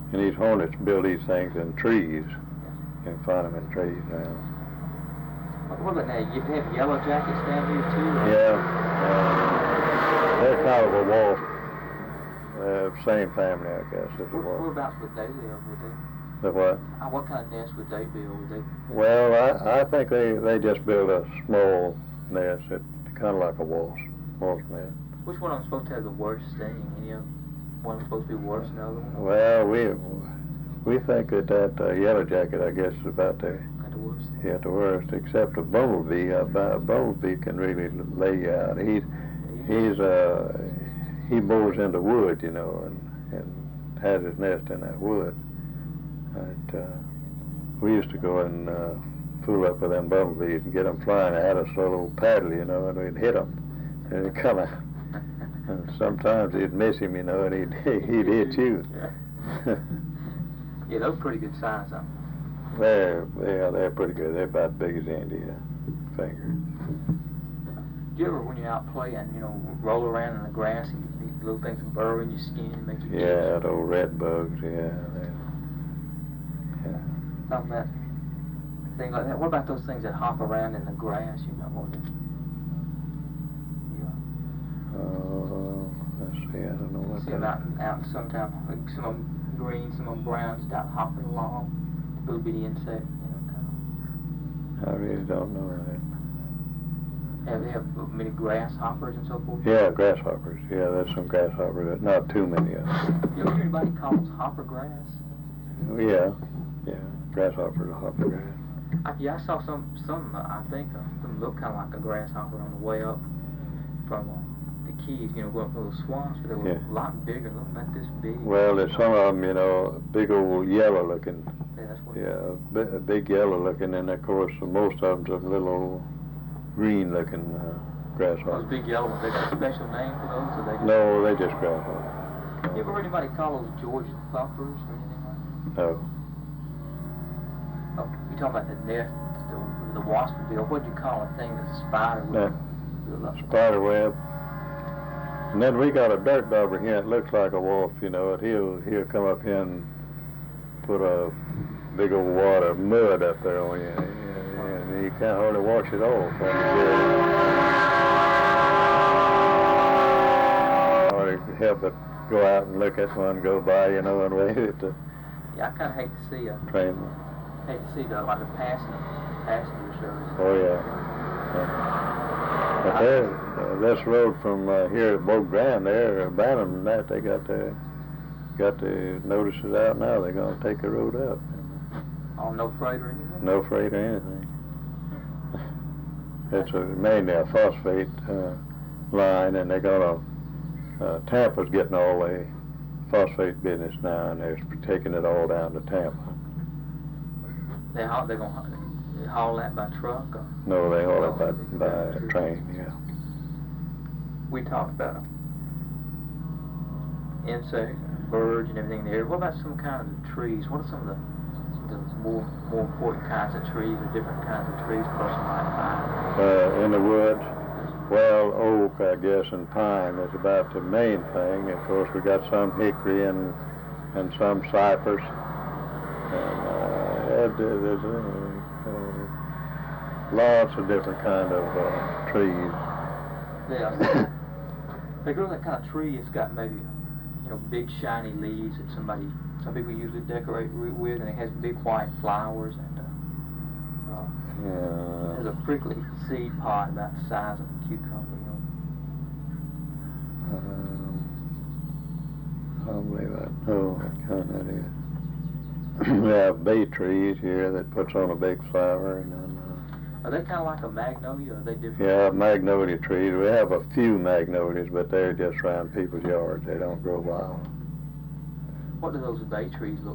And these hornets build these things in trees. You can find them in trees now. What about now? You have yellow jackets down here too? Or? Yeah. They're kind of a wolf. Same family, I guess, as a wolf. Whereabouts would they live? Would they? The what? What kind of nest would they build? Would they? Well, I think they just build a small nest. It's kind of like a wolf's nest. Which one of them supposed to have the worst sting? Any of them? One supposed to be worse than the other one? Well, we think that yellow jacket, I guess, is about the worst. Yeah, the worst. Except a bumblebee. A bumblebee can really lay you out. He bores into wood, you know, and has his nest in that wood. We used to go and fool up with them bumblebees and get them flying at us with a little paddle, you know, and we'd hit them, and he'd come out. And sometimes he'd miss him, you know, and he'd hit you. Yeah, those pretty good size, huh? They're pretty good. They're about as big as Andy finger. Do you ever, when you're out playing, you know, roll around in the grass and get these little things that burrow in your skin and make you Yeah, those red bugs, yeah. Something that thing like that. What about those things that hop around in the grass? You know, what? Let's see. I don't know what. See them out sometime. Like some of them green, some of them brown, just out hopping along. Little bitty insect, you know, kind of. I really don't know that. They have many grasshoppers and so forth? Yeah, grasshoppers. Yeah, there's some grasshoppers. Not too many of them. You ever hear anybody call those hopper grass? Yeah. Grasshoppers, hopper grass. I saw some I think, some look kind of like a grasshopper on the way up from the Keys, you know, going up those swamps, but they were a lot bigger, look about this big. Well, there's some of them, you know, big old yellow looking. Yeah, that's what. Yeah, big yellow looking, and of course most of them's a little old green looking grasshoppers. Those big yellow ones, they got a special name for those, or they just... No, they just grasshoppers. You ever heard anybody call those Georgia thumpers or anything like that? No. Oh, you talking about the nest, the wasp bill? What'd you call a thing that's a spider web? Spider web. And then we got a dirt dauber here. It looks like a wolf, you know. And he'll come up here and put a big old wad of mud up there on you, and you can't hardly wash it off. Or help but go out and look at one go by, you know, and wave it to. Yeah, I kind of hate to see a train. Hate to see like a passenger service. Oh yeah. But this road from here to Bogue Grand, they're abandoning that. They got the notices out now. They're going to take the road up. Oh, no freight or anything? No freight or anything. It's mainly a phosphate line, and they're going to, Tampa's getting all the phosphate business now, and they're taking it all down to Tampa. They're going to haul that by truck? Or? No, they haul it by train, yeah. We talked about insects, birds, and everything there. What about some kind of the trees? What are some of the more important kinds of trees, or different kinds of trees a person might find? In the woods? Well, oak, I guess, and pine is about the main thing. Of course, we got some hickory and some cypress. And there's lots of different kind of trees. Yeah. They grow that kind of tree. It's got maybe, you know, big shiny leaves that some people usually decorate with, and it has big white flowers, and there's a prickly seed pod about the size of a cucumber. You know. I don't believe I know what kind that is. We have bay trees here that puts on a big flower, and then. Are they kind of like a magnolia, or are they different? Yeah, magnolia trees. We have a few magnolias, but they're just around people's yards. They don't grow wild. What do those bay trees look